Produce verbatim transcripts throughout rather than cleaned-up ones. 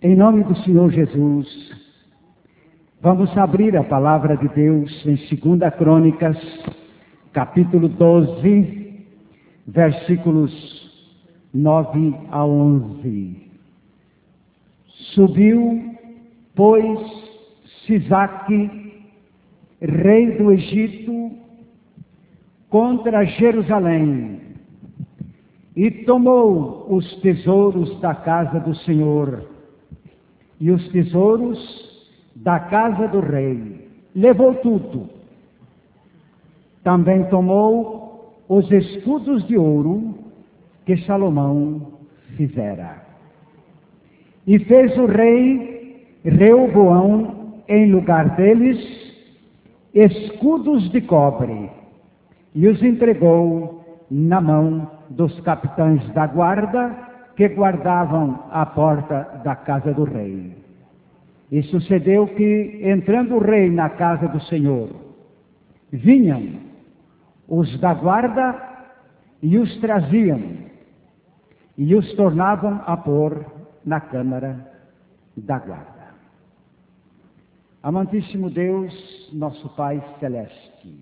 Em nome do Senhor Jesus, vamos abrir a palavra de Deus em segunda Crônicas, capítulo doze, versículos nove a onze. Subiu, pois, Sisaque, rei do Egito, contra Jerusalém, e tomou os tesouros da casa do Senhor e os tesouros da casa do rei. Levou tudo. Também tomou os escudos de ouro que Salomão fizera. E fez o rei Reoboão, em lugar deles, escudos de cobre, e os entregou na mão dos capitães da guarda que guardavam a porta da casa do rei. E sucedeu que, entrando o rei na casa do Senhor, vinham os da guarda e os traziam, e os tornavam a pôr na câmara da guarda. Amantíssimo Deus, nosso Pai Celeste,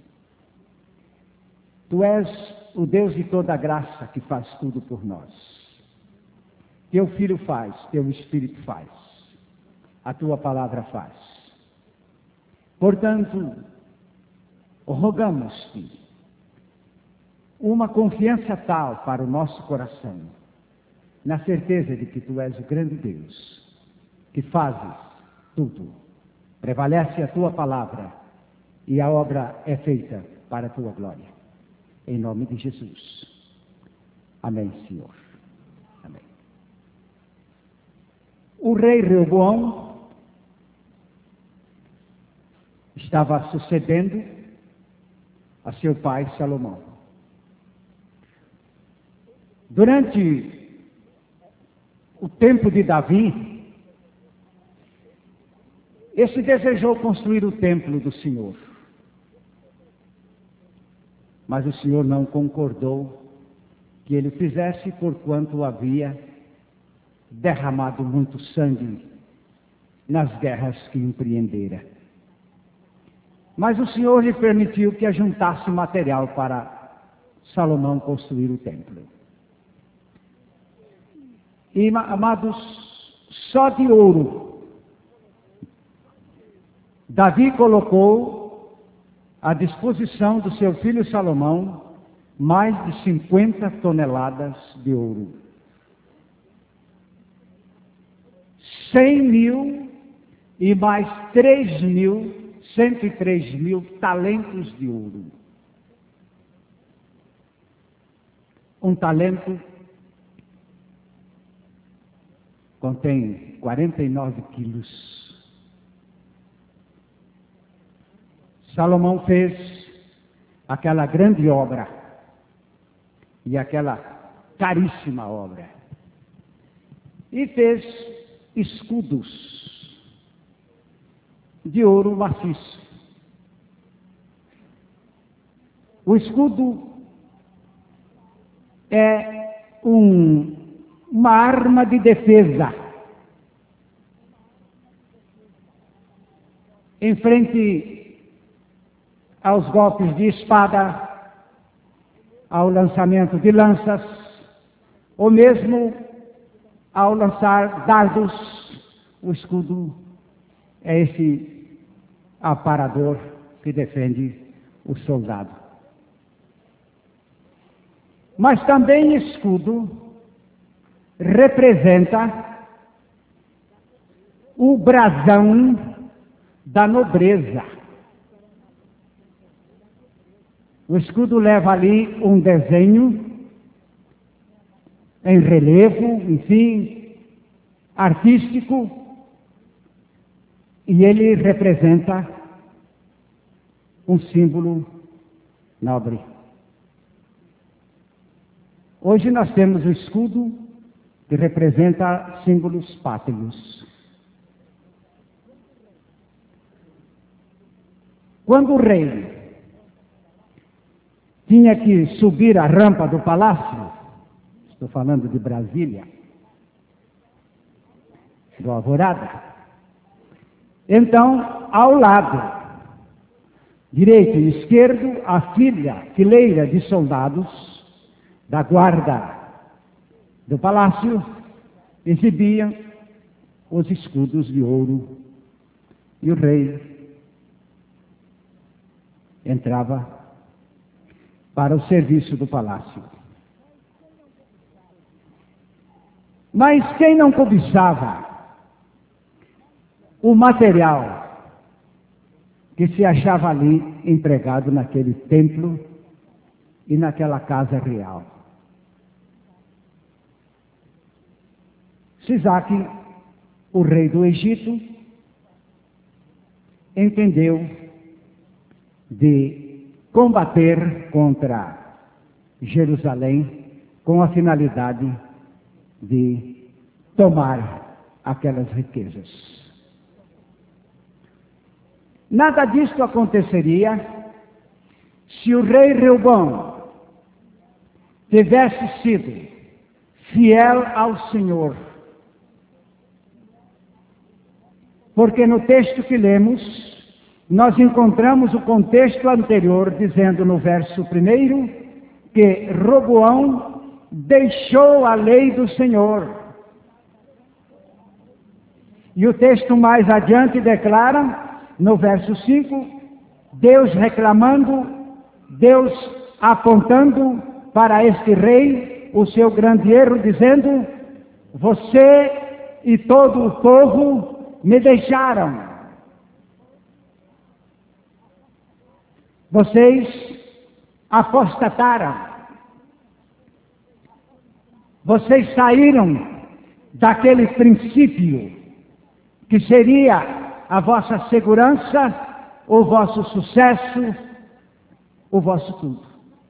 Tu és o Deus de toda graça que faz tudo por nós. Teu Filho faz, Teu Espírito faz, a Tua palavra faz. Portanto, rogamos-te uma confiança tal para o nosso coração, na certeza de que Tu és o grande Deus, que fazes tudo. Prevalece a Tua palavra e a obra é feita para a Tua glória. Em nome de Jesus. Amém, Senhor. Amém. O rei Reoboão estava sucedendo a seu pai Salomão. Durante o tempo de Davi, esse desejou construir o templo do Senhor. Mas o Senhor não concordou que ele fizesse, porquanto havia derramado muito sangue nas guerras que empreendera. Mas o Senhor lhe permitiu que ajuntasse material para Salomão construir o templo. E, amados, só de ouro Davi colocou à disposição do seu filho Salomão mais de cinquenta toneladas de ouro. Cem mil e mais três mil, cento e três mil talentos de ouro. Um talento contém quarenta e nove quilos. Salomão fez aquela grande obra e aquela caríssima obra. E fez escudos de ouro maciço. O escudo é um, uma arma de defesa em frente aos golpes de espada, ao lançamento de lanças, ou mesmo ao lançar dardos. O escudo é esse aparador que defende o soldado. Mas também escudo representa o brasão da nobreza. O escudo leva ali um desenho em relevo, enfim, artístico, e ele representa um símbolo nobre. Hoje nós temos o escudo que representa símbolos pátrios. Quando o rei tinha que subir a rampa do palácio, estou falando de Brasília, do Alvorada. Então, ao lado direito e esquerdo, a filha, fileira de soldados da guarda do palácio exibiam os escudos de ouro e o rei entrava para o serviço do palácio. Mas quem não cobiçava o material que se achava ali empregado naquele templo e naquela casa real? Sisaque, o rei do Egito, entendeu de combater contra Jerusalém com a finalidade de tomar aquelas riquezas. Nada disto aconteceria se o rei Reubão tivesse sido fiel ao Senhor. Porque no texto que lemos, nós encontramos o contexto anterior, dizendo no verso primeiro, que Roboão deixou a lei do Senhor. E o texto mais adiante declara, no verso cinco, Deus reclamando, Deus apontando para este rei o seu grande erro, dizendo: você e todo o povo me deixaram. Vocês apostataram. Vocês saíram daquele princípio que seria a vossa segurança, o vosso sucesso, o vosso tudo.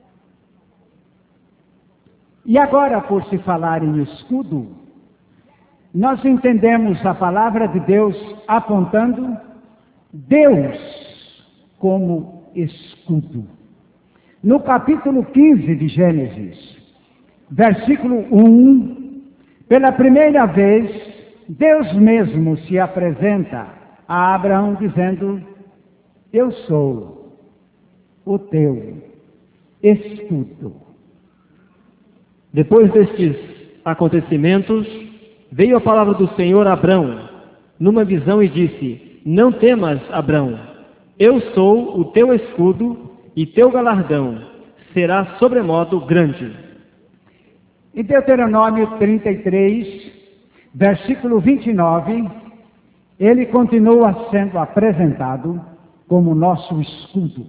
E agora, por se falar em escudo, nós entendemos a palavra de Deus apontando Deus como escudo. No capítulo quinze de Gênesis, versículo um, pela primeira vez, Deus mesmo se apresenta a Abraão dizendo: eu sou o teu escudo. Depois destes acontecimentos, veio a palavra do Senhor a Abrão, numa visão, e disse: não temas, Abrão, eu sou o teu escudo, e teu galardão será sobremodo grande. Em Deuteronômio trinta e três, versículo vinte e nove, ele continua sendo apresentado como nosso escudo.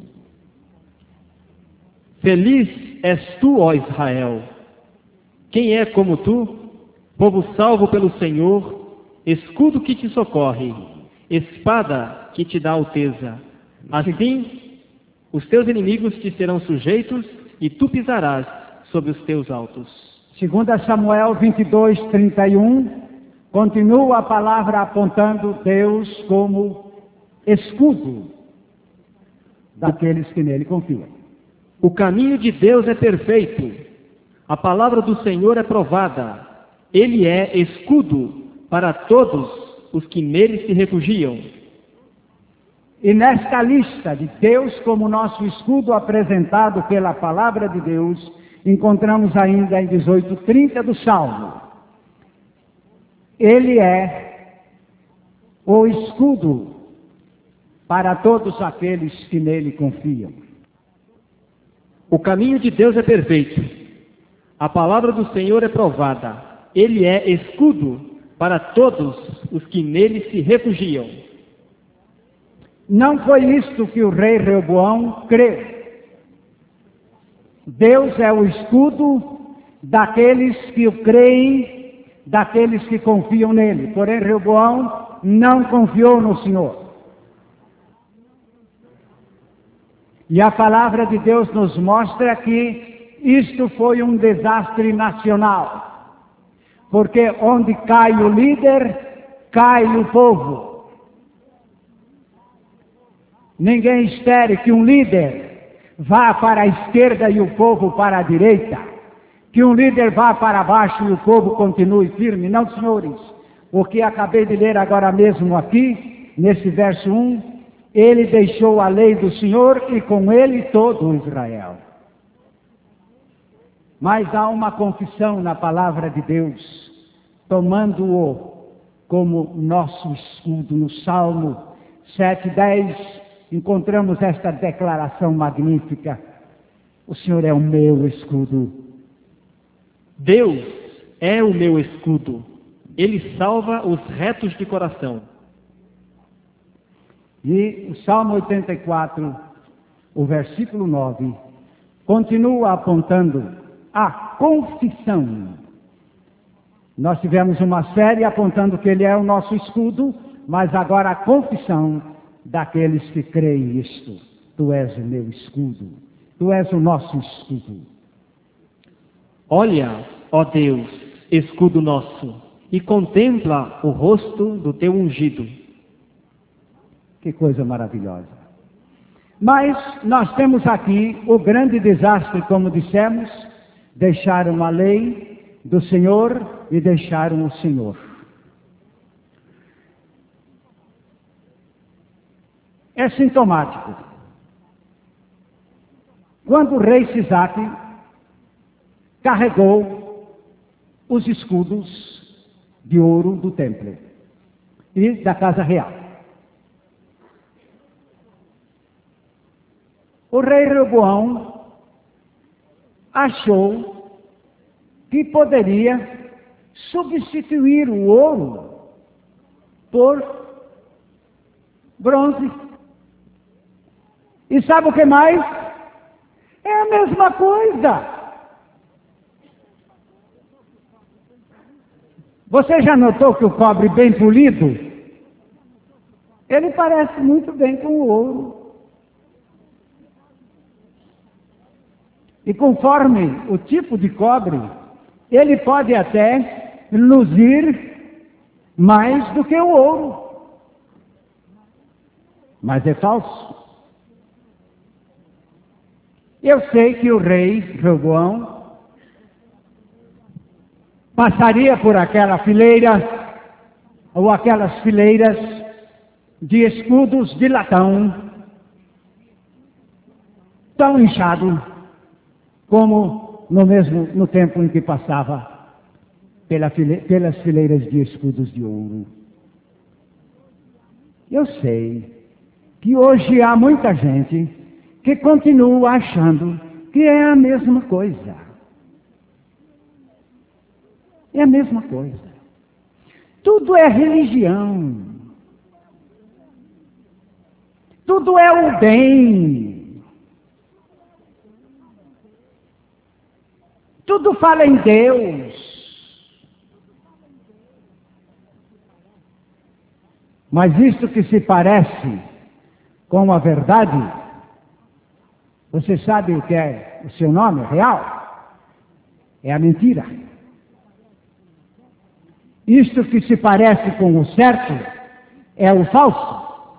Feliz és tu, ó Israel! Quem é como tu? Povo salvo pelo Senhor, escudo que te socorre, espada que te dá alteza. Assim, os teus inimigos te serão sujeitos e tu pisarás sobre os teus altos. Segundo Samuel vinte e dois, trinta e um, continua a palavra apontando Deus como escudo daqueles que nele confiam. O caminho de Deus é perfeito, a palavra do Senhor é provada, ele é escudo para todos os que nele se refugiam. E nesta lista de Deus como nosso escudo apresentado pela palavra de Deus, encontramos ainda em dezoito, trinta do Salmo. Ele é o escudo para todos aqueles que nele confiam. O caminho de Deus é perfeito, a palavra do Senhor é provada, ele é escudo para todos os que nele se refugiam. Não foi isto que o rei Reoboão creu. Deus é o escudo daqueles que o creem, daqueles que confiam nele. Porém, Reoboão não confiou no Senhor. E a palavra de Deus nos mostra que isto foi um desastre nacional. Porque onde cai o líder, cai o povo. Ninguém espere que um líder vá para a esquerda e o povo para a direita. Que um líder vá para baixo e o povo continue firme. Não, senhores. o que acabei de ler agora mesmo aqui, nesse verso um, ele deixou a lei do Senhor e com ele todo Israel. Mas há uma confissão na palavra de Deus, tomando-o como nosso escudo. No Salmo sete, dez, encontramos esta declaração magnífica: o Senhor é o meu escudo. Deus é o meu escudo, Ele salva os retos de coração. E o Salmo oitenta e quatro, o versículo nove, continua apontando a confissão. Nós tivemos uma série apontando que Ele é o nosso escudo, mas agora a confissão daqueles que creem isto: Tu és o meu escudo, Tu és o nosso escudo. Olha, ó Deus, escudo nosso, e contempla o rosto do Teu ungido. Que coisa maravilhosa. Mas nós temos aqui o grande desastre, como dissemos: deixaram a lei do Senhor e deixaram o Senhor. É sintomático. Quando o rei Sisaque carregou os escudos de ouro do templo e da casa real, o rei Reoboão achou que poderia substituir o ouro por bronze. E sabe o que mais? É a mesma coisa. Você já notou que o cobre bem polido, ele parece muito bem com o ouro. E conforme o tipo de cobre, ele pode até luzir mais do que o ouro. Mas é falso. Eu sei que o rei Reoboão passaria por aquela fileira, ou aquelas fileiras de escudos de latão, tão inchado como no mesmo no tempo em que passava pela file, pelas fileiras de escudos de ouro. Eu sei que hoje há muita gente que continua achando que é a mesma coisa. É a mesma coisa. Tudo é religião. Tudo é o bem. Tudo fala em Deus. Mas isto que se parece com a verdade, você sabe o que é o seu nome real? É a mentira. Isto que se parece com o certo é o falso.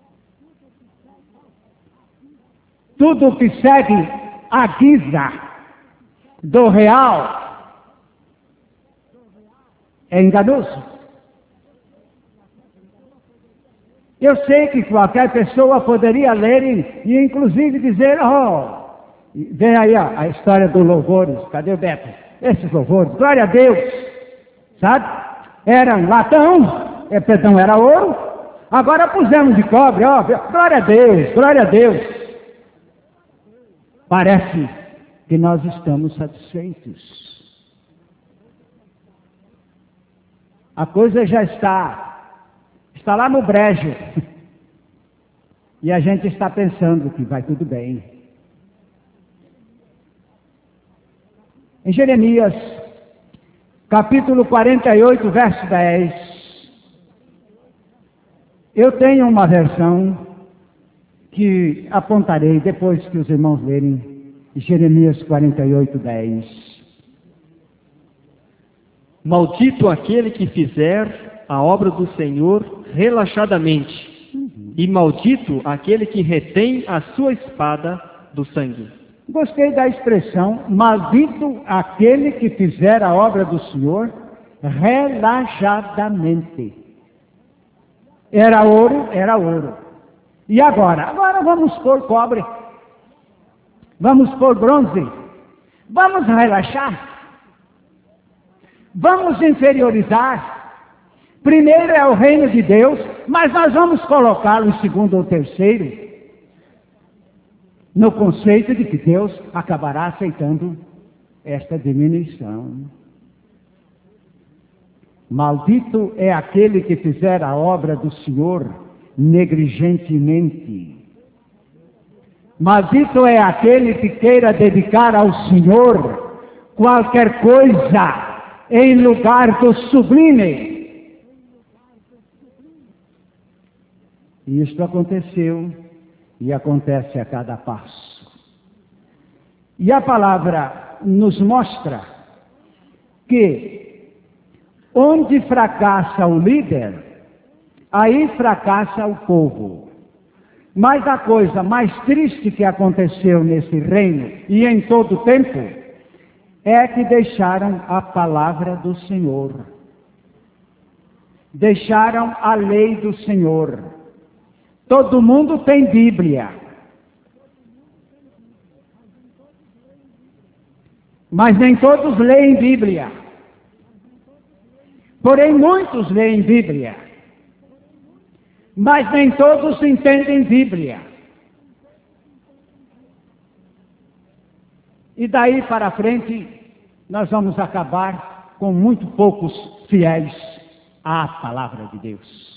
Tudo que segue a guisa do real é enganoso. Eu sei que qualquer pessoa poderia ler e, e inclusive dizer: oh, vem aí a, a história dos louvores. Cadê o Beto? Esses louvores, glória a Deus, sabe? Era latão, é, perdão, era ouro, agora pusemos de cobre, ó, glória a Deus, glória a Deus. Parece que nós estamos satisfeitos. A coisa já está, está lá no brejo, e a gente está pensando que vai tudo bem. Em Jeremias, capítulo quarenta e oito, verso dez, eu tenho uma versão que apontarei depois que os irmãos lerem Jeremias quarenta e oito, dez. Maldito aquele que fizer a obra do Senhor relaxadamente, uhum. E maldito aquele que retém a sua espada do sangue. Gostei da expressão, maldito aquele que fizer a obra do Senhor relaxadamente. Era ouro, era ouro. E agora? Agora vamos pôr cobre. Vamos pôr bronze. Vamos relaxar. Vamos inferiorizar. Primeiro é o reino de Deus, mas nós vamos colocá-lo em segundo ou terceiro, no conceito de que Deus acabará aceitando esta diminuição. Maldito é aquele que fizer a obra do Senhor negligentemente. Maldito é aquele que queira dedicar ao Senhor qualquer coisa em lugar do sublime. E isto aconteceu e acontece a cada passo. E a palavra nos mostra que onde fracassa o líder, aí fracassa o povo. Mas a coisa mais triste que aconteceu nesse reino e em todo o tempo é que deixaram a palavra do Senhor. Deixaram a lei do Senhor. Todo mundo tem Bíblia. Mas nem todos leem Bíblia. Porém, muitos leem Bíblia. Mas nem todos entendem Bíblia. E daí para frente, nós vamos acabar com muito poucos fiéis à palavra de Deus.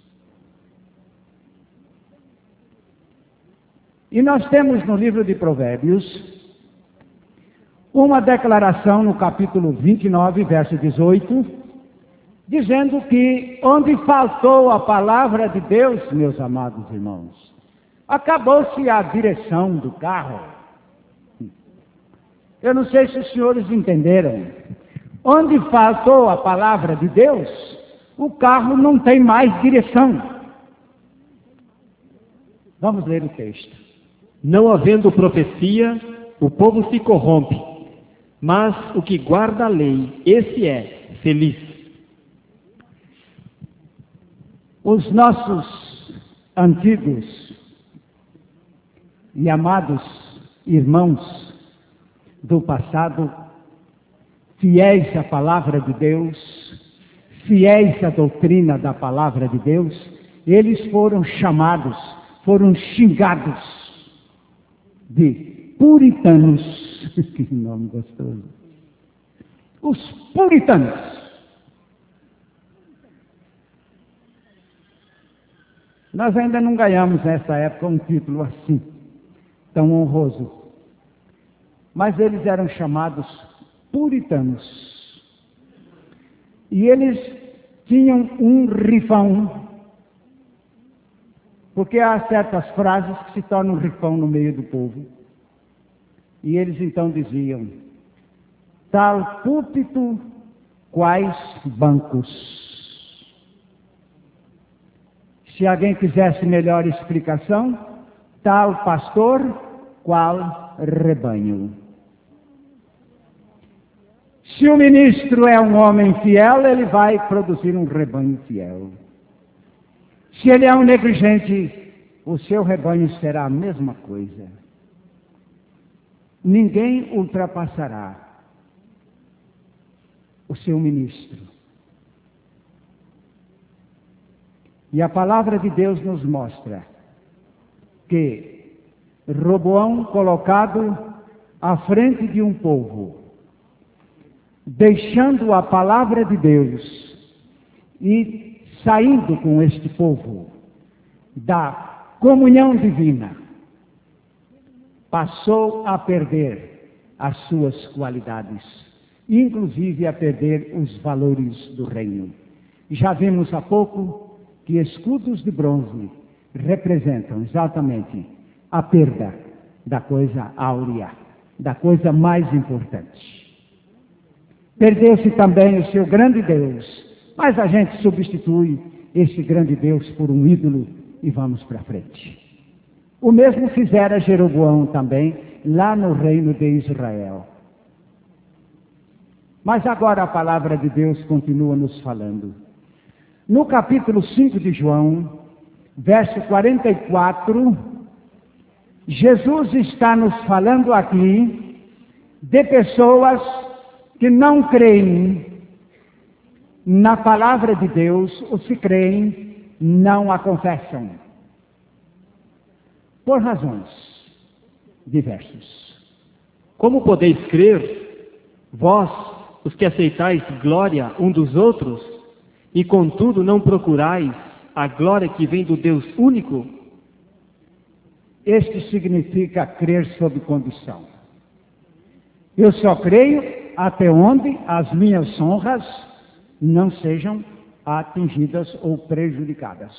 E nós temos no livro de Provérbios uma declaração no capítulo vinte e nove, verso dezoito, dizendo que onde faltou a palavra de Deus, meus amados irmãos, acabou-se a direção do carro. Eu não sei se os senhores entenderam. Onde faltou a palavra de Deus, o carro não tem mais direção. Vamos ler o texto. Não havendo profecia, o povo se corrompe, mas o que guarda a lei, esse é feliz. Os nossos antigos e amados irmãos do passado, fiéis à palavra de Deus, fiéis à doutrina da palavra de Deus, eles foram chamados, foram xingados de puritanos. Que nome gostoso. Os puritanos. Nós ainda não ganhamos nessa época um título assim, tão honroso. Mas eles eram chamados puritanos. E eles tinham um rifão, porque há certas frases que se tornam rifão no meio do povo. E eles então diziam: tal púlpito, quais bancos. Se alguém quisesse melhor explicação, tal pastor, qual rebanho. Se o ministro é um homem fiel, ele vai produzir um rebanho fiel. Se ele é um negligente, o seu rebanho será a mesma coisa. Ninguém ultrapassará o seu ministro. E a palavra de Deus nos mostra que Roboão, colocado à frente de um povo, deixando a palavra de Deus e saindo com este povo da comunhão divina, passou a perder as suas qualidades, inclusive a perder os valores do reino. Já vimos há pouco que escudos de bronze representam exatamente a perda da coisa áurea, da coisa mais importante. Perdeu-se também o seu grande Deus, mas a gente substitui esse grande Deus por um ídolo e vamos para frente. O mesmo fizera Jeroboão também, lá no reino de Israel. Mas agora a palavra de Deus continua nos falando. No capítulo cinco de João, verso quarenta e quatro, Jesus está nos falando aqui de pessoas que não creem na palavra de Deus, ou se creem, não a confessam. Por razões diversas. Como podeis crer, vós, os que aceitais glória um dos outros, e contudo não procurais a glória que vem do Deus único? Este significa crer sob condição. Eu só creio até onde as minhas honras não sejam atingidas ou prejudicadas.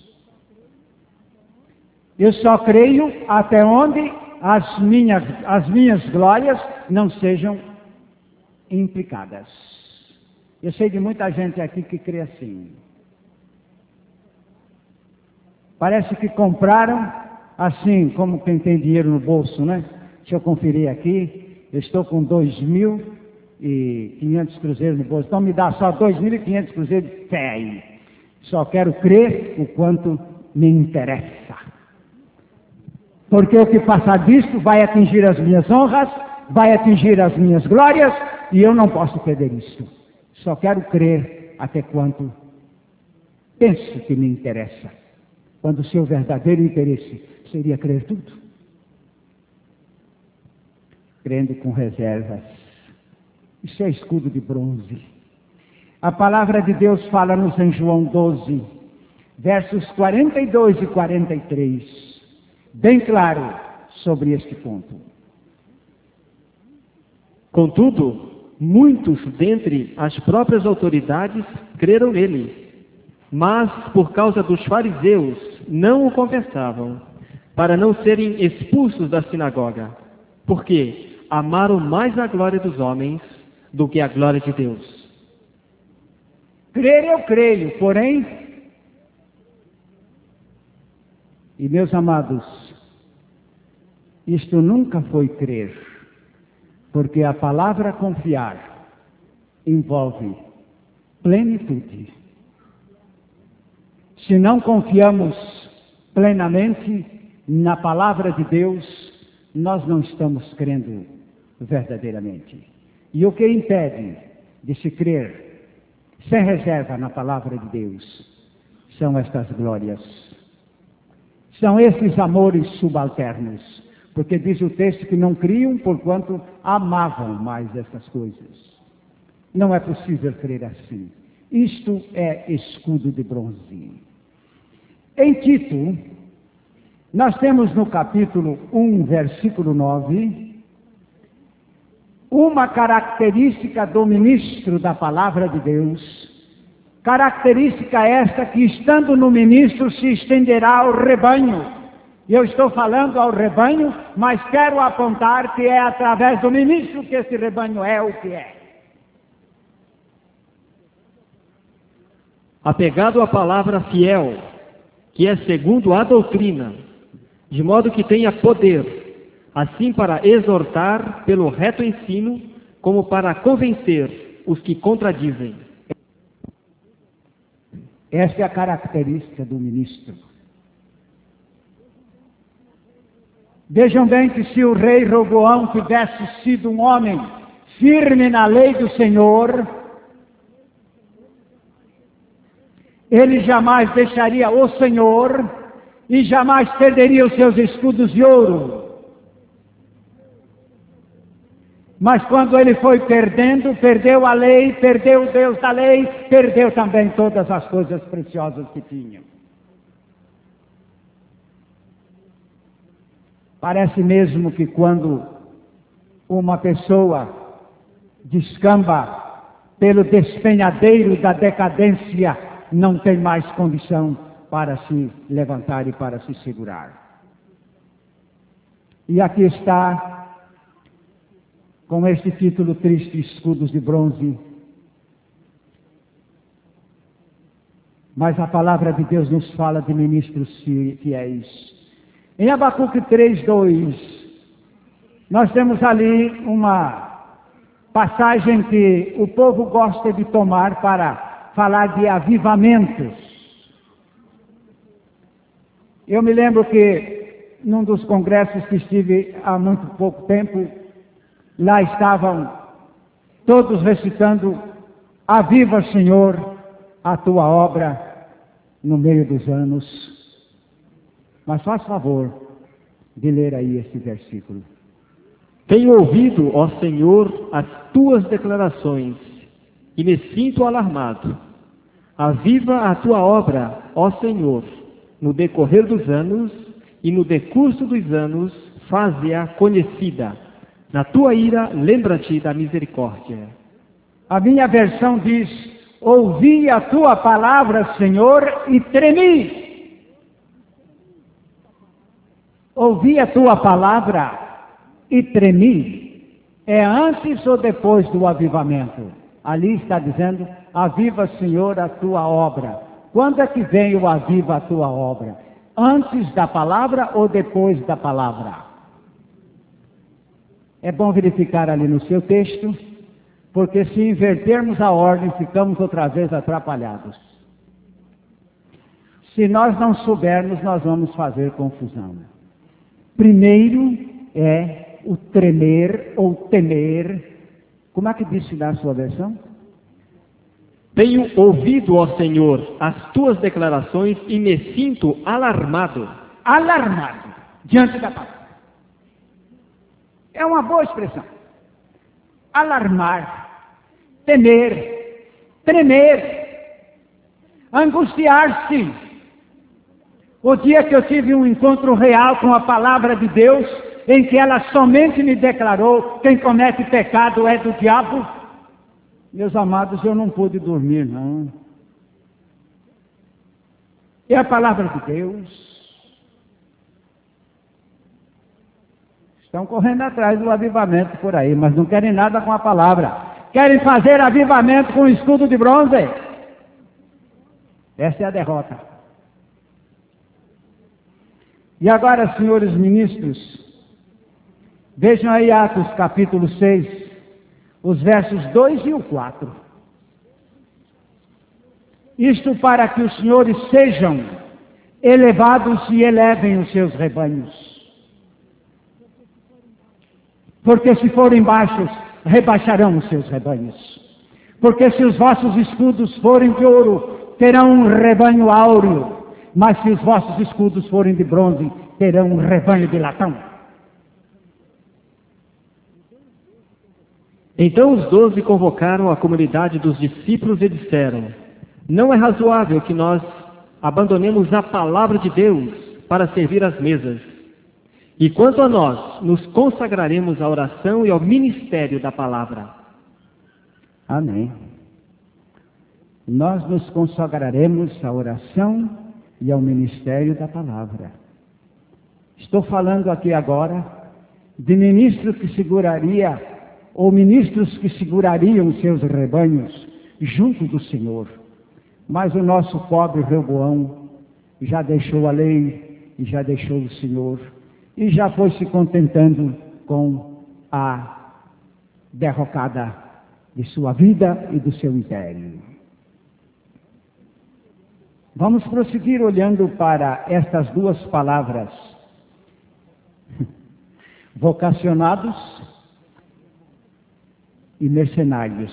Eu só creio até onde as minhas, as minhas glórias não sejam implicadas. Eu sei de muita gente aqui que crê assim. Parece que compraram assim, como quem tem dinheiro no bolso, né? Deixa eu conferir aqui. Eu estou com dois mil e quinhentos cruzeiros no bolso. Então me dá só dois mil e quinhentos cruzeiros de fé aí. Só quero crer o quanto me interessa. Porque o que passar disto vai atingir as minhas honras, vai atingir as minhas glórias, e eu não posso perder isso. Só quero crer até quanto penso que me interessa. Quando o seu verdadeiro interesse seria crer tudo. Crendo com reservas. Isso é escudo de bronze. A palavra de Deus fala-nos em João doze, versos quarenta e dois e quarenta e três, bem claro sobre este ponto. Contudo, muitos dentre as próprias autoridades creram nele, mas por causa dos fariseus não o confessavam, para não serem expulsos da sinagoga, porque amaram mais a glória dos homens do que a glória de Deus. Crer eu creio, porém, e meus amados, isto nunca foi crer, porque a palavra confiar envolve plenitude. Se não confiamos plenamente na palavra de Deus, nós não estamos crendo verdadeiramente. E o que impede de se crer sem reserva na palavra de Deus são estas glórias. São esses amores subalternos. Porque diz o texto que não criam porquanto amavam mais essas coisas. Não é possível crer assim. Isto é escudo de bronze. Em Tito, nós temos no capítulo um, versículo nove, uma característica do ministro da palavra de Deus, característica esta que, estando no ministro, se estenderá ao rebanho. Eu estou falando ao rebanho, mas quero apontar que é através do ministro que esse rebanho é o que é. Apegado à palavra fiel, que é segundo a doutrina, de modo que tenha poder, assim para exortar pelo reto ensino, como para convencer os que contradizem. Essa é a característica do ministro. Vejam bem que se o rei Roboão tivesse sido um homem firme na lei do Senhor, ele jamais deixaria o Senhor e jamais perderia os seus escudos de ouro. Mas quando ele foi perdendo, perdeu a lei, perdeu o Deus da lei, perdeu também todas as coisas preciosas que tinha. Parece mesmo que quando uma pessoa descamba pelo despenhadeiro da decadência, não tem mais condição para se levantar e para se segurar. E aqui está, com este título triste, escudos de bronze. Mas a palavra de Deus nos fala de ministros fiéis. Em Abacuque três, dois, nós temos ali uma, passagem que o povo gosta de tomar para falar de avivamentos. Eu me lembro que num dos congressos que estive há muito pouco tempo, lá estavam todos recitando: aviva, Senhor, a tua obra no meio dos anos. Mas faz favor de ler aí esse versículo. Tenho ouvido, ó Senhor, as tuas declarações, e me sinto alarmado. Aviva a tua obra, ó Senhor, no decorrer dos anos, e no decurso dos anos, faze-a conhecida. Na tua ira, lembra-te da misericórdia. A minha versão diz: ouvi a tua palavra, Senhor, e tremi. Ouvi a tua palavra e tremi. É antes ou depois do avivamento? Ali está dizendo: aviva, Senhor, a tua obra. Quando é que vem o aviva a tua obra? Antes da palavra ou depois da palavra? É bom verificar ali no seu texto, porque se invertermos a ordem, ficamos outra vez atrapalhados. Se nós não soubermos, nós vamos fazer confusão. Primeiro é o tremer ou temer. Como é que disse na sua versão? Tenho ouvido, ó Senhor, as tuas declarações e me sinto alarmado. Alarmado diante da palavra. É uma boa expressão. Alarmar, temer, tremer, angustiar-se. O dia que eu tive um encontro real com a palavra de Deus, em que ela somente me declarou: quem comete pecado é do diabo. Meus amados, eu não pude dormir, não. É a palavra de Deus. Estão correndo atrás do avivamento por aí, mas não querem nada com a palavra. Querem fazer avivamento com escudo de bronze. Essa é a derrota. E agora, senhores ministros, vejam aí Atos capítulo seis, os versos dois e o quatro. Isto para que os senhores sejam elevados e elevem os seus rebanhos. Porque se forem baixos, rebaixarão os seus rebanhos. Porque se os vossos escudos forem de ouro, terão um rebanho áureo. Mas se os vossos escudos forem de bronze, terão um rebanho de latão. Então os doze convocaram a comunidade dos discípulos e disseram: não é razoável que nós abandonemos a palavra de Deus para servir às mesas. E quanto a nós, nos consagraremos à oração e ao ministério da palavra. Amém. Nós nos consagraremos à oração e ao ministério da palavra. Estou falando aqui agora de ministro que seguraria, ou ministros que segurariam seus rebanhos junto do Senhor. Mas o nosso pobre Reoboão já deixou a lei e já deixou o Senhor e já foi se contentando com a derrocada de sua vida e do seu império. Vamos prosseguir olhando para estas duas palavras: vocacionados e mercenários.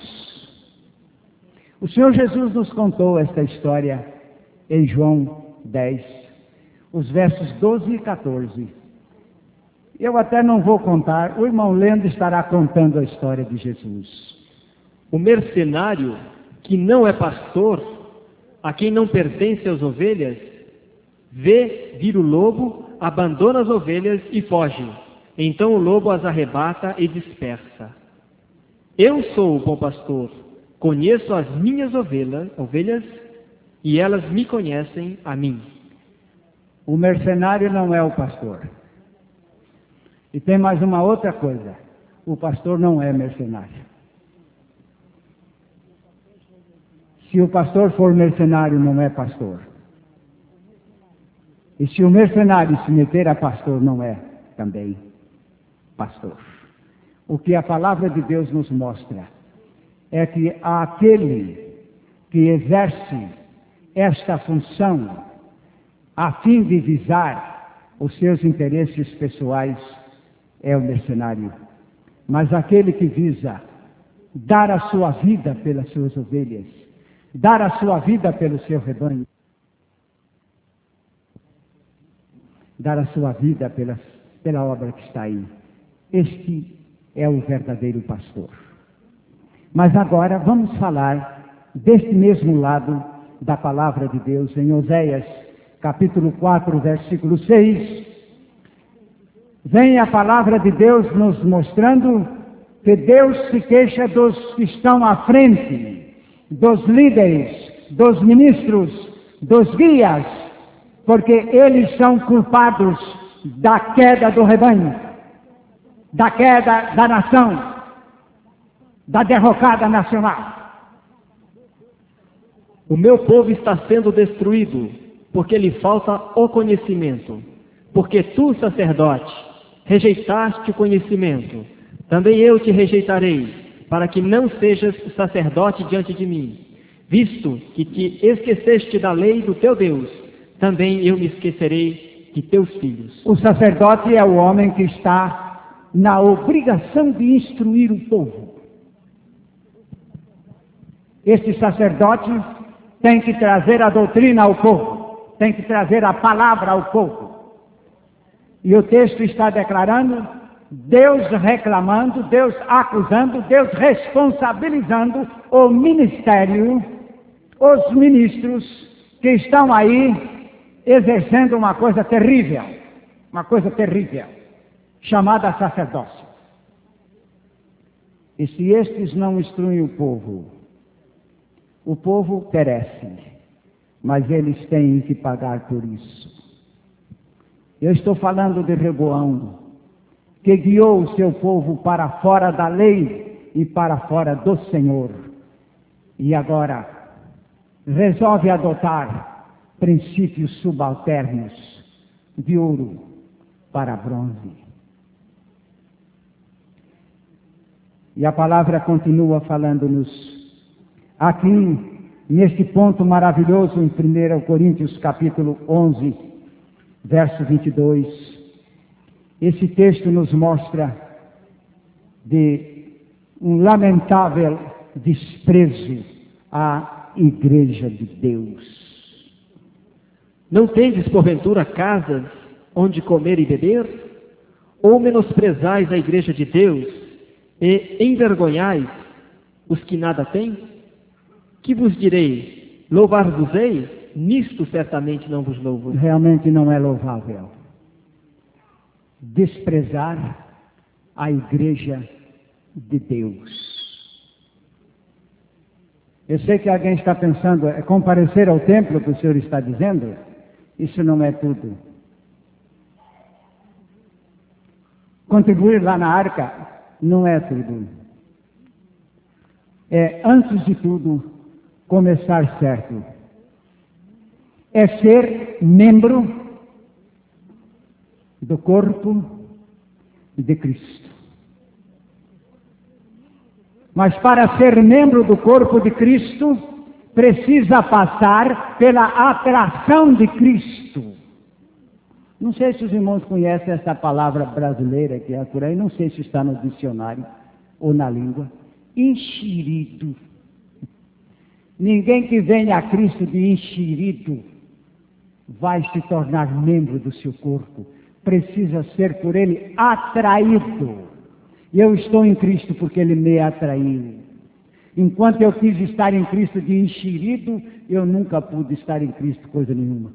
O Senhor Jesus nos contou esta história em João dez, os versos doze e quatorze. Eu até não vou contar, o irmão Lendo estará contando a história de Jesus. O mercenário, que não é pastor, a quem não pertence as ovelhas, vê vir o lobo, abandona as ovelhas e foge. Então o lobo as arrebata e dispersa. Eu sou o bom pastor, conheço as minhas ovelhas, ovelhas e elas me conhecem a mim. O mercenário não é o pastor. E tem mais uma outra coisa: o pastor não é mercenário. Se o pastor for mercenário, não é pastor. E se o mercenário se meter a pastor, não é também pastor. o que a palavra de Deus nos mostra é que aquele que exerce esta função a fim de visar os seus interesses pessoais é o mercenário. Mas aquele que visa dar a sua vida pelas suas ovelhas, dar a sua vida pelo seu rebanho, dar a sua vida pela, pela obra que está aí, este é o verdadeiro pastor. Mas agora vamos falar deste mesmo lado da palavra de Deus em Oséias, capítulo quatro, versículo seis. Vem a palavra de Deus nos mostrando que Deus se queixa dos que estão à frente, dos líderes, dos ministros, dos guias, porque eles são culpados da queda do rebanho, da queda da nação, da derrocada nacional. O meu povo está sendo destruído, porque lhe falta o conhecimento. Porque tu, sacerdote, rejeitaste o conhecimento, também eu te rejeitarei, para que não sejas sacerdote diante de mim. Visto que te esqueceste da lei do teu Deus, também eu me esquecerei de teus filhos. O sacerdote é o homem que está na obrigação de instruir o povo. Este sacerdote tem que trazer a doutrina ao povo, tem que trazer a palavra ao povo. E o texto está declarando Deus reclamando, Deus acusando, Deus responsabilizando o ministério, os ministros que estão aí exercendo uma coisa terrível, uma coisa terrível, chamada sacerdócio. E se estes não instruem o povo, o povo perece, mas eles têm que pagar por isso. Eu estou falando de Reboão, que guiou o seu povo para fora da lei e para fora do Senhor. E agora resolve adotar princípios subalternos de ouro para bronze. E a palavra continua falando-nos aqui, neste ponto maravilhoso, em primeira Coríntios capítulo onze, verso vinte e dois. Esse texto nos mostra de um lamentável desprezo à igreja de Deus. Não tendes, porventura, casas onde comer e beber? Ou menosprezais a igreja de Deus e envergonhais os que nada têm? Que vos direi? Louvar-vos-ei? Nisto certamente não vos louvo. Realmente não é louvável desprezar a igreja de Deus. Eu sei que alguém está pensando, é comparecer ao templo que o Senhor está dizendo? Isso não é tudo. Contribuir lá na arca não é tudo. É, antes de tudo, começar certo. É ser membro do corpo de Cristo. Mas para ser membro do corpo de Cristo, precisa passar pela atração de Cristo. Não sei se os irmãos conhecem essa palavra brasileira que é por aí, não sei se está no dicionário ou na língua. Enxerido. Ninguém que venha a Cristo de enxerido vai se tornar membro do seu corpo. Precisa ser por ele atraído. E eu estou em Cristo porque ele me atraiu. Enquanto eu quis estar em Cristo de enxerido, eu nunca pude estar em Cristo coisa nenhuma.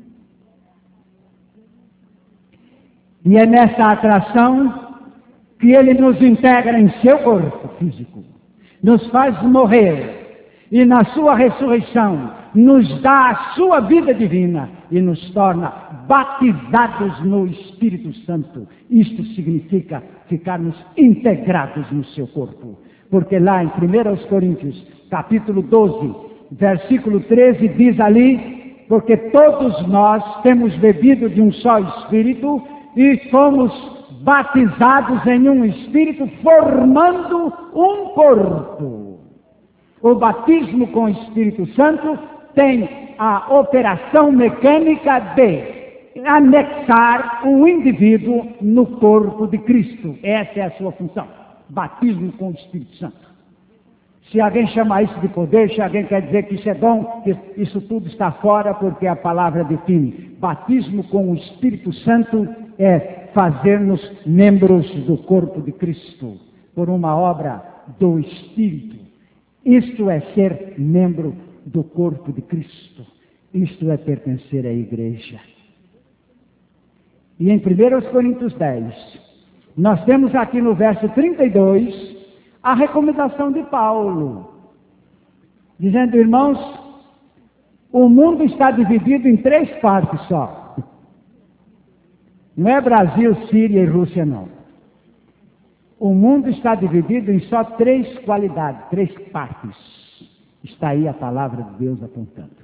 E é nessa atração que ele nos integra em seu corpo físico, nos faz morrer, e na sua ressurreição nos dá a sua vida divina e nos torna batizados no Espírito Santo. Isto significa ficarmos integrados no seu corpo. Porque lá em primeira Coríntios, capítulo doze, versículo treze, diz ali, porque todos nós temos bebido de um só Espírito e fomos batizados em um Espírito, formando um corpo. O batismo com o Espírito Santo tem a operação mecânica de anexar um indivíduo no corpo de Cristo. Essa é a sua função. Batismo com o Espírito Santo. Se alguém chama isso de poder, se alguém quer dizer que isso é dom, isso tudo está fora, porque a palavra define. Batismo com o Espírito Santo é fazer-nos membros do corpo de Cristo, por uma obra do Espírito. Isto é ser membro do corpo de Cristo. Isto é pertencer à igreja. E em primeira Coríntios dez, nós temos aqui no verso trinta e dois, a recomendação de Paulo, dizendo: irmãos, o mundo está dividido em três partes só. Não é Brasil, Síria e Rússia, não. O mundo está dividido em só três qualidades, três partes. Está aí a palavra de Deus apontando.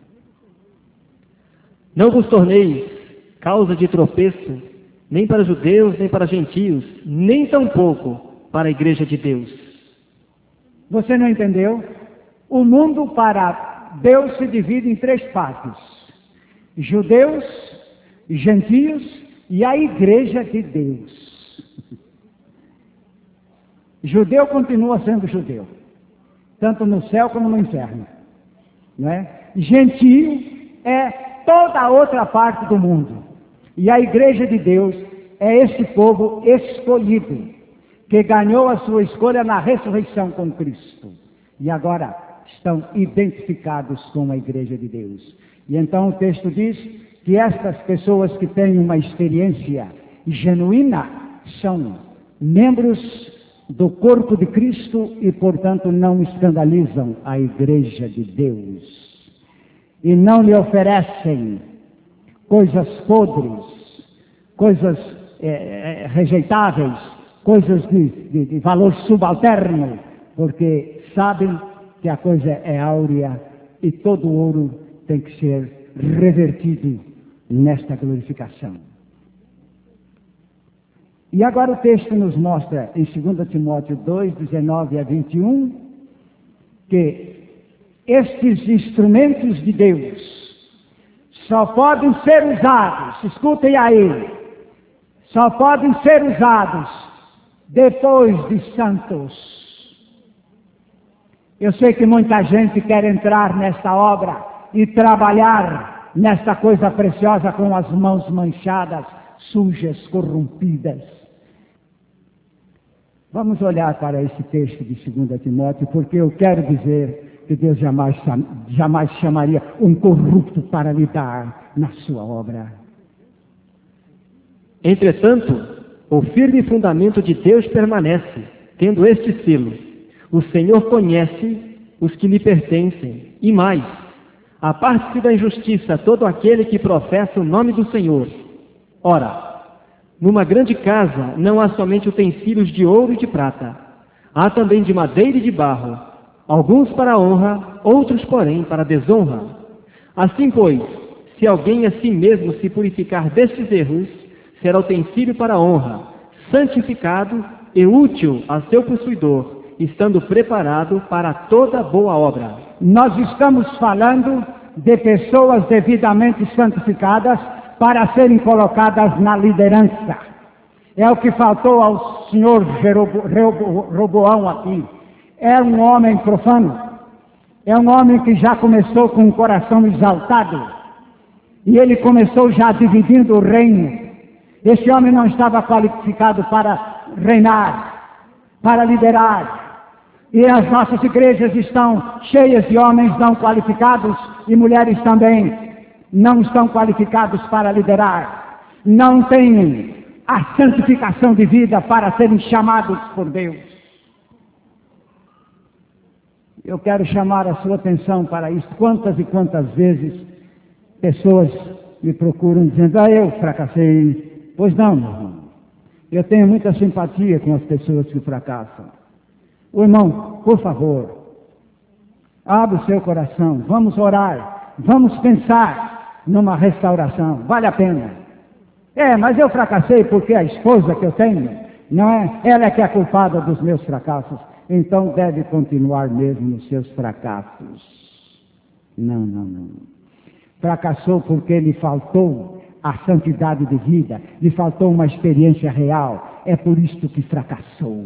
Não vos torneis causa de tropeço, nem para judeus, nem para gentios, nem tampouco para a igreja de Deus. Você não entendeu? O mundo para Deus se divide em três partes: judeus, gentios e a igreja de Deus. Judeu continua sendo judeu, tanto no céu como no inferno, não é? Gentio é toda a outra parte do mundo, e a igreja de Deus é esse povo escolhido, que ganhou a sua escolha na ressurreição com Cristo, e agora estão identificados com a igreja de Deus. E então o texto diz que estas pessoas que têm uma experiência genuína são membros do corpo de Cristo e, portanto, não escandalizam a igreja de Deus. E não lhe oferecem coisas podres, coisas é, rejeitáveis, coisas de, de, de valor subalterno, porque sabem que a coisa é áurea e todo ouro tem que ser revertido nesta glorificação. E agora o texto nos mostra em dois Timóteo dois, dezenove a vinte e um, que estes instrumentos de Deus só podem ser usados, escutem aí, só podem ser usados depois de santos. Eu sei que muita gente quer entrar nesta obra e trabalhar nesta coisa preciosa com as mãos manchadas, sujas, corrompidas. Vamos olhar para esse texto de dois Timóteo, porque eu quero dizer que Deus jamais, jamais chamaria um corrupto para lidar na sua obra. Entretanto, o firme fundamento de Deus permanece, tendo este selo: o Senhor conhece os que lhe pertencem, e mais, aparte-se da injustiça todo aquele que professa o nome do Senhor. Ora, numa grande casa não há somente utensílios de ouro e de prata, há também de madeira e de barro, alguns para a honra, outros, porém, para a desonra. Assim, pois, se alguém a si mesmo se purificar destes erros, será utensílio para a honra, santificado e útil a seu possuidor, estando preparado para toda boa obra. Nós estamos falando de pessoas devidamente santificadas para serem colocadas na liderança. É o que faltou ao senhor Roboão aqui. É um homem profano, é um homem que já começou com o coração exaltado, e ele começou já dividindo o reino. Esse homem não estava qualificado para reinar, para liderar. E as nossas igrejas estão cheias de homens não qualificados, e mulheres também não estão qualificados para liderar. Não têm a santificação de vida para serem chamados por Deus. Eu quero chamar a sua atenção para isso. Quantas e quantas vezes pessoas me procuram dizendo: ah, eu fracassei. Pois não, meu irmão. Eu tenho muita simpatia com as pessoas que fracassam. O irmão, por favor, abra o seu coração, vamos orar, vamos pensar numa restauração, vale a pena. É, mas eu fracassei porque a esposa que eu tenho, não é? Ela é que é a culpada dos meus fracassos. Então deve continuar mesmo nos seus fracassos. Não, não, não. Fracassou porque lhe faltou a santidade de vida, lhe faltou uma experiência real. É por isto que fracassou.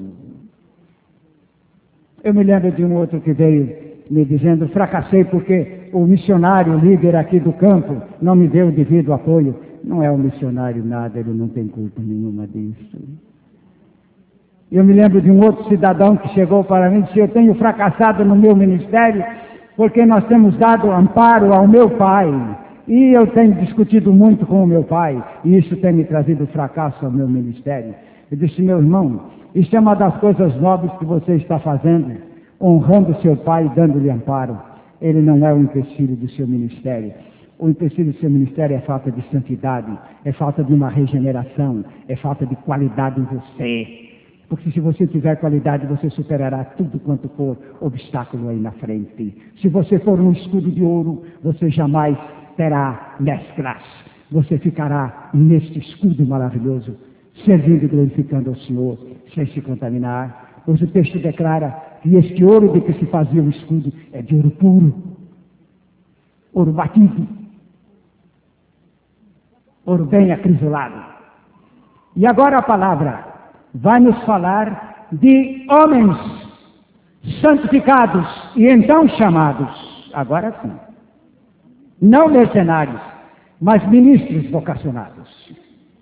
Eu me lembro de um outro que veio me dizendo, fracassei porque o missionário líder aqui do campo não me deu o devido apoio. Não é o missionário nada, ele não tem culpa nenhuma disso. Eu me lembro de um outro cidadão que chegou para mim e disse, eu tenho fracassado no meu ministério porque nós temos dado amparo ao meu pai. E eu tenho discutido muito com o meu pai, e isso tem me trazido fracasso ao meu ministério. Eu disse, meu irmão, isso é uma das coisas nobres que você está fazendo, honrando seu pai e dando-lhe amparo. Ele não é o empecilho do seu ministério. O empecilho do seu ministério é falta de santidade, é falta de uma regeneração, é falta de qualidade em você. Porque se você tiver qualidade, você superará tudo quanto for obstáculo aí na frente. Se você for um escudo de ouro, você jamais terá mesclas. Você ficará neste escudo maravilhoso, servindo e glorificando ao Senhor, sem se contaminar. Pois o texto declara que este ouro de que se fazia o escudo é de ouro puro, ouro batido, ouro bem acrisolado. E agora a palavra vai nos falar de homens santificados e então chamados, agora sim, não mercenários, mas ministros vocacionados.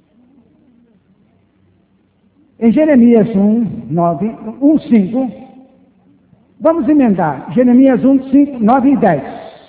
Em Jeremias um, nove, um, cinco, vamos emendar, Jeremias um, cinco, nove e dez.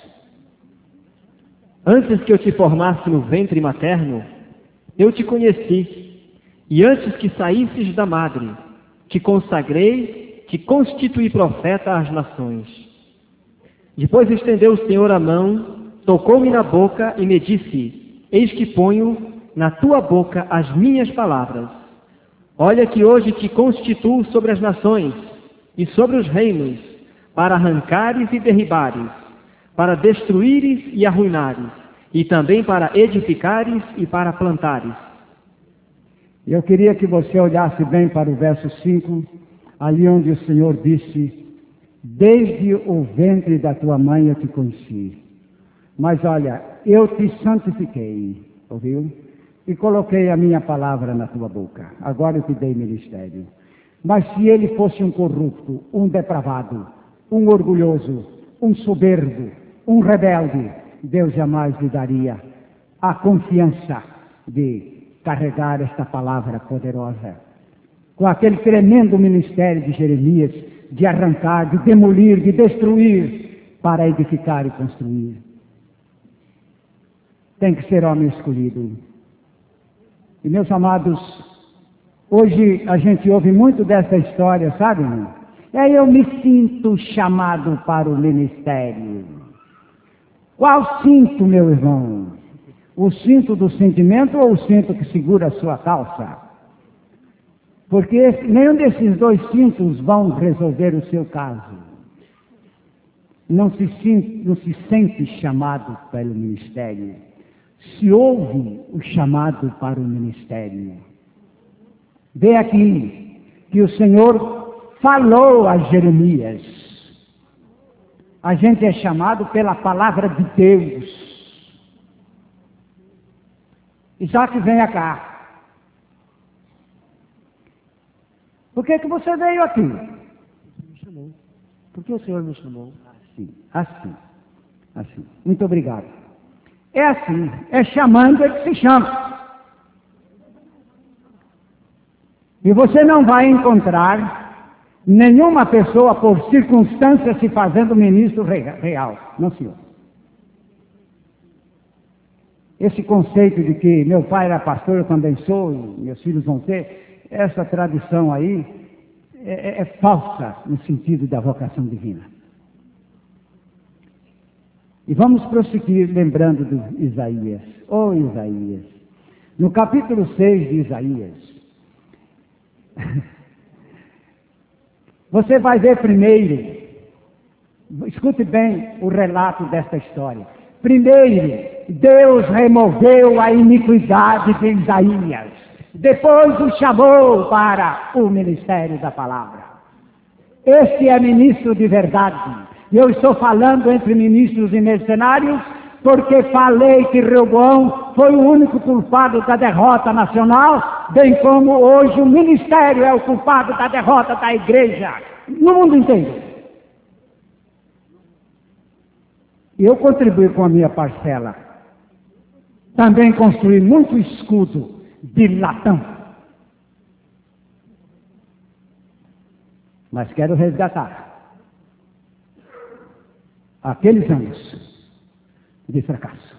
Antes que eu te formasse no ventre materno, eu te conheci. E antes que saísses da madre, te consagrei, te constituí profeta às nações. Depois estendeu o Senhor a mão, tocou-me na boca e me disse, eis que ponho na tua boca as minhas palavras. Olha que hoje te constituo sobre as nações e sobre os reinos, para arrancares e derribares, para destruíres e arruinares, e também para edificares e para plantares. Eu queria que você olhasse bem para o verso cinco, ali onde o Senhor disse, desde o ventre da tua mãe eu te conheci. Mas olha, eu te santifiquei, ouviu? E coloquei a minha palavra na tua boca. Agora eu te dei ministério. Mas se ele fosse um corrupto, um depravado, um orgulhoso, um soberbo, um rebelde, Deus jamais lhe daria a confiança de carregar esta palavra poderosa, com aquele tremendo ministério de Jeremias, de arrancar, de demolir, de destruir, para edificar e construir. Tem que ser homem escolhido. E meus amados, hoje a gente ouve muito dessa história, sabe? E aí eu me sinto chamado para o ministério. Qual cinto, meu irmão? O cinto do sentimento ou o cinto que segura a sua calça? Porque nenhum desses dois cintos vão resolver o seu caso. Não se, sente, não se sente chamado pelo ministério. Se ouve o chamado para o ministério. Vê aqui que o Senhor falou a Jeremias. A gente é chamado pela palavra de Deus. Isaac, venha cá. Por que que você veio aqui? Me chamou. Por que o Senhor me chamou? Assim, assim, assim. Muito obrigado. É assim, é chamando é que se chama. E você não vai encontrar nenhuma pessoa por circunstância se fazendo ministro real. Não, senhor. Esse conceito de que meu pai era pastor, eu também sou, e meus filhos vão ter, essa tradição aí é, é falsa no sentido da vocação divina. E vamos prosseguir lembrando de Isaías. Oh, Isaías! No capítulo seis de Isaías, você vai ver primeiro, escute bem o relato desta história. Primeiro, Deus removeu a iniquidade de Isaías. Depois o chamou para o ministério da palavra. Este é ministro de verdade. Eu estou falando entre ministros e mercenários, porque falei que Reoboão foi o único culpado da derrota nacional, bem como hoje o ministério é o culpado da derrota da igreja no mundo inteiro. E eu contribuí com a minha parcela. Também construí muito escudo de latão. Mas quero resgatar aqueles anos de fracasso.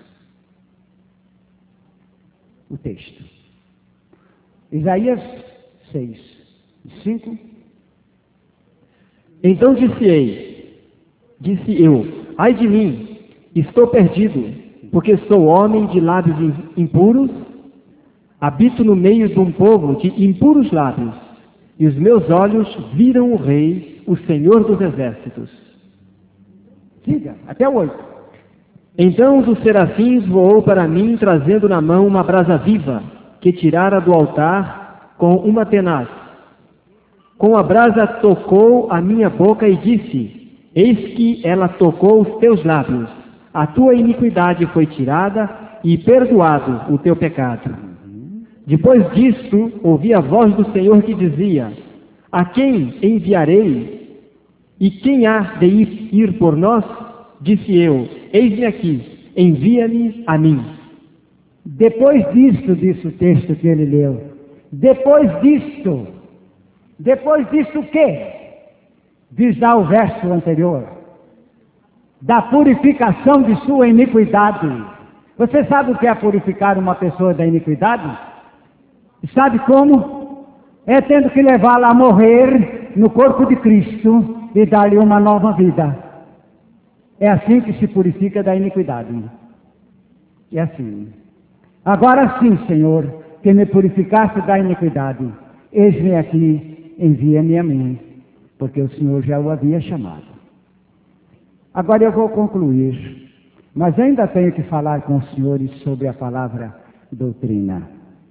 O texto. Isaías seis, cinco. Então disse-ei, disse eu, ai de mim, estou perdido, porque sou homem de lábios impuros, habito no meio de um povo de impuros lábios, e os meus olhos viram o Rei, o Senhor dos Exércitos. Siga, até o oito. Então um dos serafins voou para mim, trazendo na mão uma brasa viva, que tirara do altar com uma tenaz. Com a brasa tocou a minha boca e disse, eis que ela tocou os teus lábios, a tua iniquidade foi tirada e perdoado o teu pecado. Depois disto, ouvi a voz do Senhor que dizia, a quem enviarei? E quem há de ir, ir por nós? Disse eu, eis-me aqui, envia-me a mim. Depois disto, disse o texto que ele leu, depois disto, depois disto o quê? Diz lá o verso anterior, da purificação de sua iniquidade. Você sabe o que é purificar uma pessoa da iniquidade? Sabe como? É tendo que levá-la a morrer no corpo de Cristo e dar-lhe uma nova vida. É assim que se purifica da iniquidade. É assim. Agora sim, Senhor, que me purificaste da iniquidade, eis-me aqui, envia-me a mim, porque o Senhor já o havia chamado. Agora eu vou concluir, mas ainda tenho que falar com os senhores sobre a palavra doutrina.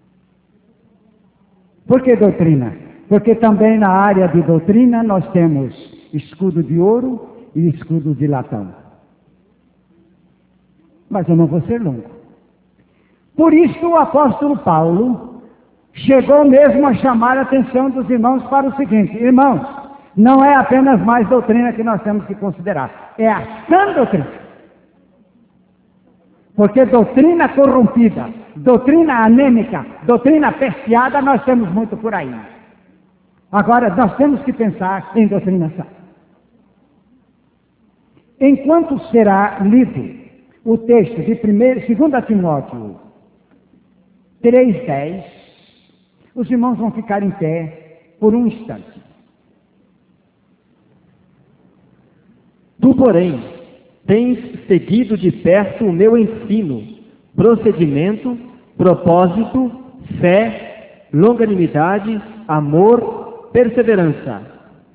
Por que doutrina? Porque também na área de doutrina nós temos escudo de ouro e escudo de latão. Mas eu não vou ser longo. Por isso o apóstolo Paulo chegou mesmo a chamar a atenção dos irmãos para o seguinte, irmãos, não é apenas mais doutrina que nós temos que considerar, é a sã doutrina. Porque doutrina corrompida, doutrina anêmica, doutrina pesteada, nós temos muito por aí. Agora, nós temos que pensar em doutrina sã. Enquanto será lido o texto de primeiro, dois Timóteo três, dez, os irmãos vão ficar em pé por um instante. Tu, porém, tens seguido de perto o meu ensino, procedimento, propósito, fé, longanimidade, amor, perseverança.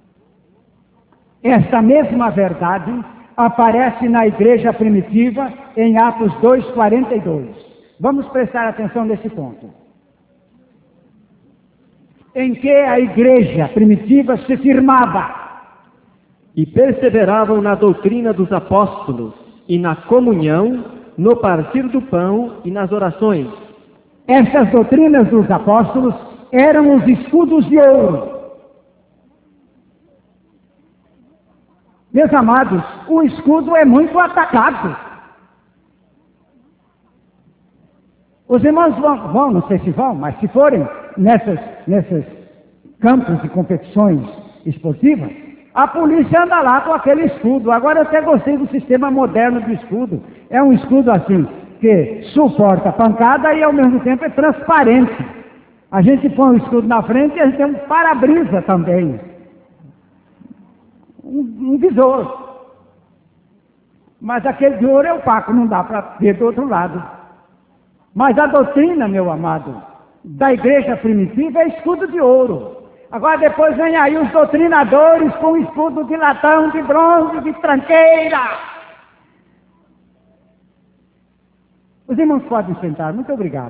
Esta mesma verdade aparece na igreja primitiva em Atos dois, quarenta e dois. Vamos prestar atenção nesse ponto. Em que a igreja primitiva se firmava. E perseveravam na doutrina dos apóstolos, e na comunhão, no partir do pão e nas orações. Essas doutrinas dos apóstolos eram os escudos de ouro. Meus amados, o escudo é muito atacado. Os irmãos vão, vão, não sei se vão, mas se forem nessas, nesses campos de competições esportivas, a polícia anda lá com aquele escudo. Agora eu até gostei do sistema moderno do escudo. É um escudo assim, que suporta pancada e ao mesmo tempo é transparente. A gente põe o escudo na frente e a gente tem um para-brisa também. Um, um visor. Mas aquele de ouro é opaco, não dá para ver do outro lado. Mas a doutrina, meu amado, da igreja primitiva é escudo de ouro. Agora depois vem aí os doutrinadores com escudo de latão, de bronze, de tranqueira. Os irmãos podem sentar, muito obrigado.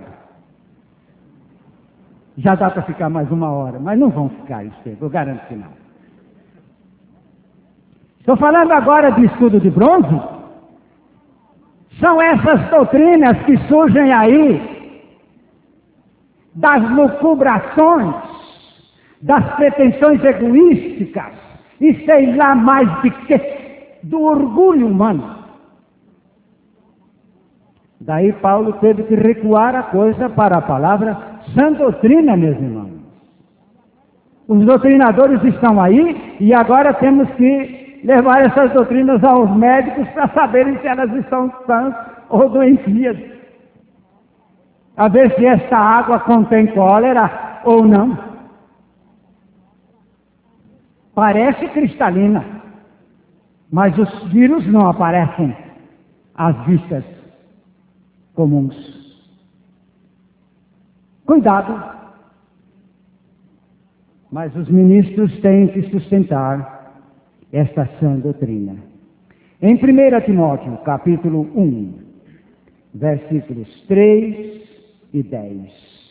Já dá para ficar mais uma hora, mas não vão ficar, Estevão, eu garanto que não. Estou falando agora de escudo de bronze. São essas doutrinas que surgem aí, das lucubrações, das pretensões egoísticas, e sei lá mais de que, do orgulho humano. Daí Paulo teve que recuar a coisa para a palavra sã doutrina, meus irmãos. Os doutrinadores estão aí e agora temos que levar essas doutrinas aos médicos para saberem se elas estão sãs ou doentias. A ver se esta água contém cólera ou não. Parece cristalina, mas os vírus não aparecem às vistas comuns. Cuidado, mas os ministros têm que sustentar esta sã doutrina. Em primeiro Timóteo, capítulo um, versículos três e dez.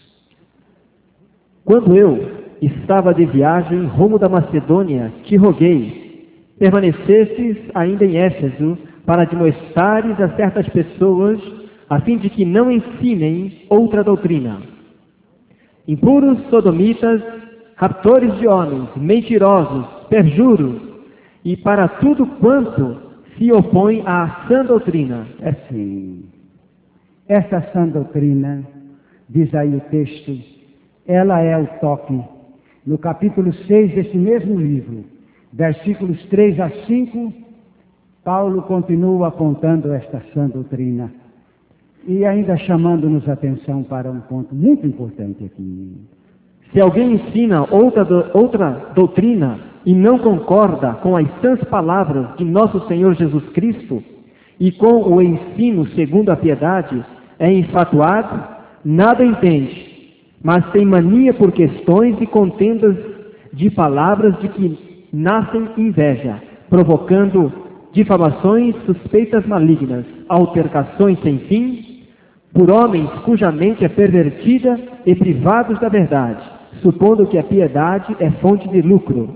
Quando eu estava de viagem rumo da Macedônia, te roguei, permanecesses ainda em Éfeso, para admoestares a certas pessoas, a fim de que não ensinem outra doutrina. Impuros, sodomitas, raptores de homens, mentirosos, perjuros, e para tudo quanto se opõe à sã doutrina. É sim. Essa sã doutrina, diz aí o texto, ela é o toque. No capítulo seis desse mesmo livro, versículos três a cinco, Paulo continua apontando esta sã doutrina. E ainda chamando-nos a atenção para um ponto muito importante aqui. Se alguém ensina outra, do, outra doutrina e não concorda com as sãs palavras de nosso Senhor Jesus Cristo e com o ensino segundo a piedade, é enfatuado, nada entende, mas tem mania por questões e contendas de palavras de que nascem inveja, provocando difamações, suspeitas malignas, altercações sem fim, por homens cuja mente é pervertida e privados da verdade, supondo que a piedade é fonte de lucro.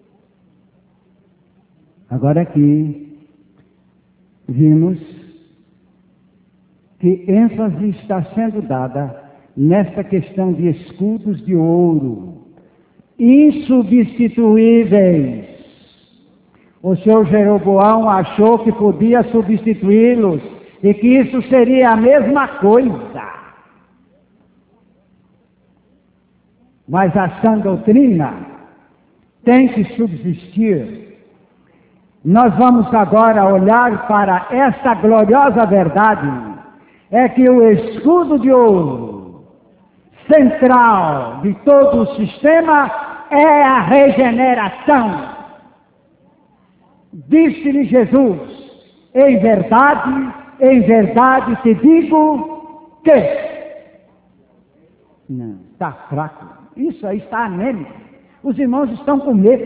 Agora aqui, vimos que ênfase está sendo dada nesta questão de escudos de ouro, insubstituíveis. O senhor Jeroboão achou que podia substituí-los e que isso seria a mesma coisa. Mas a sã doutrina tem que subsistir. Nós vamos agora olhar para esta gloriosa verdade, é que o escudo de ouro central de todo o sistema é a regeneração. Disse-lhe Jesus, em verdade, em verdade te digo que... Não, está fraco. Isso aí está anêmico. Os irmãos estão com medo.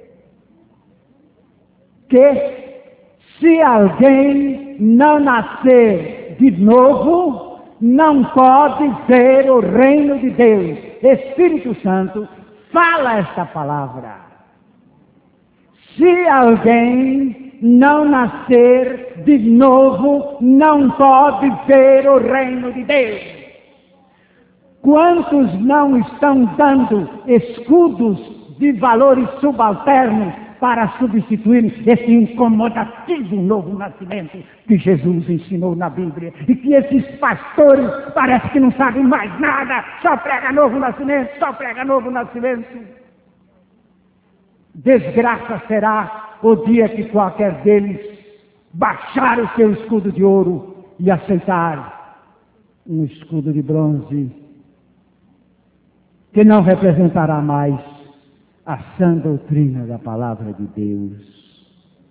Que se alguém não nascer de novo, não pode ver o reino de Deus. Espírito Santo, fala esta palavra. Se alguém não nascer de novo, não pode ver o reino de Deus. Quantos não estão dando escudos de valores subalternos para substituir esse incomodativo novo nascimento que Jesus ensinou na Bíblia, e que esses pastores parece que não sabem mais nada, só prega novo nascimento, só prega novo nascimento. Desgraça será o dia que qualquer deles baixar o seu escudo de ouro e aceitar um escudo de bronze, que não representará mais a sã doutrina da palavra de Deus.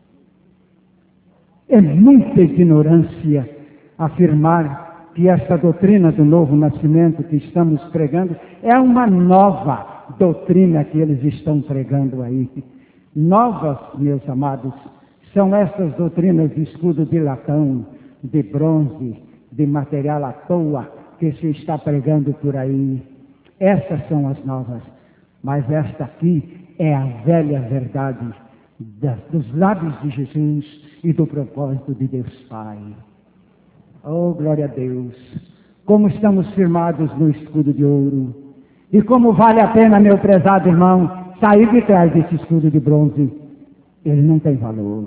É muita ignorância afirmar que esta doutrina do novo nascimento que estamos pregando é uma nova doutrina que eles estão pregando aí. Novas, meus amados, são estas doutrinas de escudo de latão, de bronze, de material à toa que se está pregando por aí. Estas são as novas, mas esta aqui é a velha verdade das, dos lábios de Jesus e do propósito de Deus Pai. Oh, glória a Deus! Como estamos firmados no escudo de ouro. E como vale a pena, meu prezado irmão, sair de trás desse escudo de bronze. Ele não tem valor.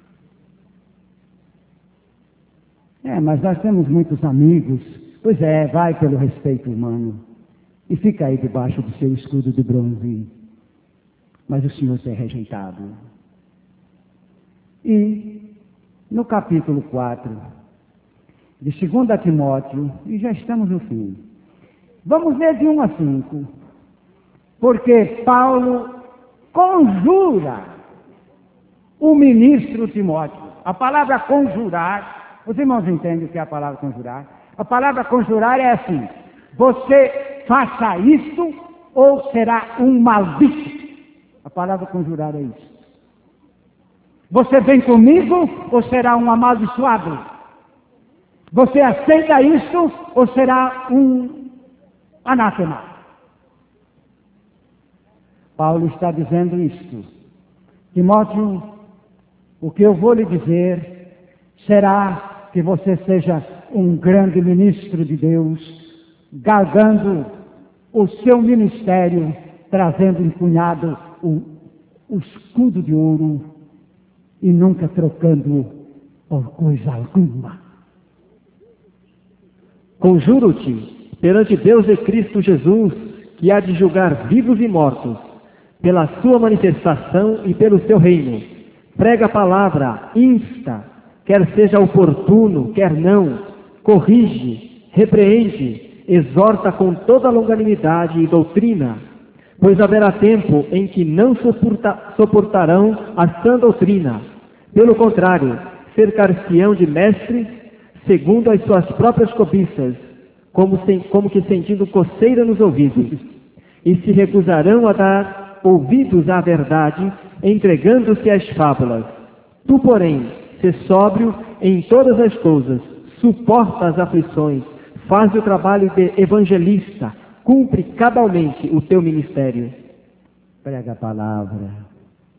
É, mas nós temos muitos amigos. Pois é, vai pelo respeito humano. E fica aí debaixo do seu escudo de bronze. Mas o Senhor é rejeitado. E no capítulo quatro de segunda Timóteo, e já estamos no fim, vamos ler de um a cinco, porque Paulo conjura o ministro Timóteo. A palavra conjurar, os irmãos entendem o que é a palavra conjurar? A palavra conjurar é assim: você faça isto ou será um maldito. A palavra conjurar é isso. Você vem comigo ou será um amaldiçoado? Você aceita isso ou será um anátema? Paulo está dizendo isto. Timóteo, o que eu vou lhe dizer será que você seja um grande ministro de Deus, galgando o seu ministério, trazendo empunhado o, o escudo de ouro e nunca trocando por coisa alguma. Conjuro-te perante Deus e Cristo Jesus, que há de julgar vivos e mortos, pela sua manifestação e pelo seu reino. Prega a palavra, insta, quer seja oportuno, quer não, corrige, repreende, exorta com toda longanimidade e doutrina, pois haverá tempo em que não suporta, suportarão a sã doutrina. Pelo contrário, cercar-se-ão de mestres, segundo as suas próprias cobiças, como, sem, como que sentindo coceira nos ouvidos, e se recusarão a dar ouvidos à verdade, entregando-se às fábulas. Tu, porém, sê sóbrio em todas as coisas, suporta as aflições, faz o trabalho de evangelista, cumpre cabalmente o teu ministério. Prega a palavra.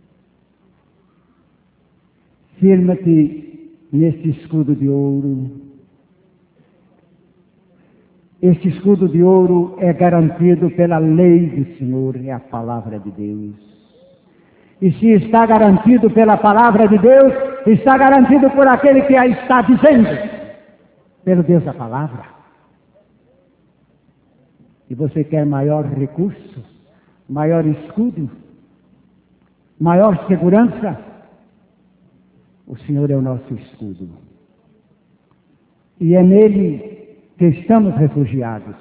Firma-te nesse escudo de ouro. Este escudo de ouro é garantido pela lei do Senhor, é a palavra de Deus. E se está garantido pela palavra de Deus, está garantido por aquele que a está dizendo, pelo Deus da palavra. E você quer maior recurso, maior escudo, maior segurança? O Senhor é o nosso escudo. E é nele que estamos refugiados.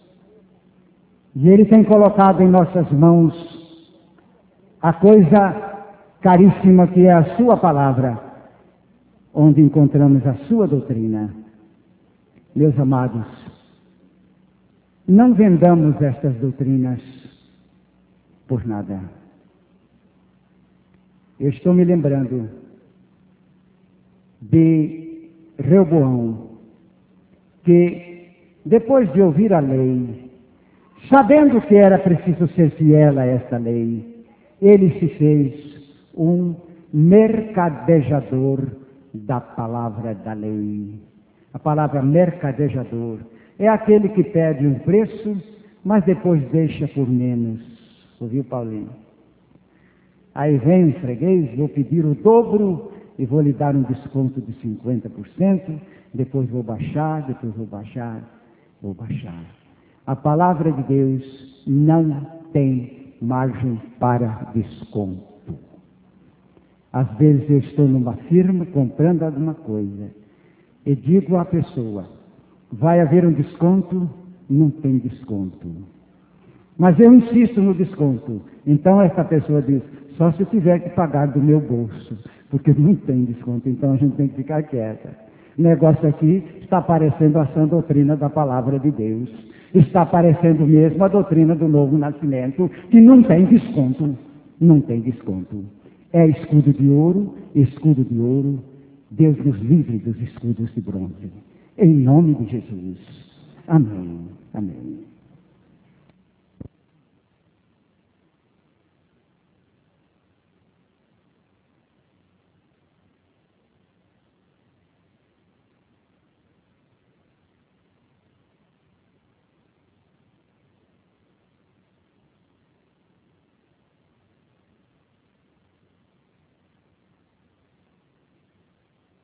E Ele tem colocado em nossas mãos a coisa caríssima que é a sua palavra, onde encontramos a sua doutrina. Meus amados, não vendamos estas doutrinas por nada. Eu estou me lembrando de Reoboão, que depois de ouvir a lei, sabendo que era preciso ser fiel a esta lei, ele se fez um mercadejador da palavra da lei. A palavra mercadejador é aquele que pede um preço, mas depois deixa por menos. Ouviu, Paulinho? Aí vem o freguês, vou pedir o dobro e vou lhe dar um desconto de cinquenta por cento, depois vou baixar, depois vou baixar, vou baixar. A palavra de Deus não tem margem para desconto. Às vezes eu estou numa firma comprando alguma coisa e digo à pessoa, vai haver um desconto? Não tem desconto. Mas eu insisto no desconto. Então essa pessoa diz, só se eu tiver que pagar do meu bolso, porque não tem desconto, então a gente tem que ficar quieta. O negócio aqui está parecendo a sã doutrina da palavra de Deus. Está parecendo mesmo a doutrina do novo nascimento, que não tem desconto. Não tem desconto. É escudo de ouro, escudo de ouro. Deus nos livre dos escudos de bronze. Em nome de Jesus. Amém.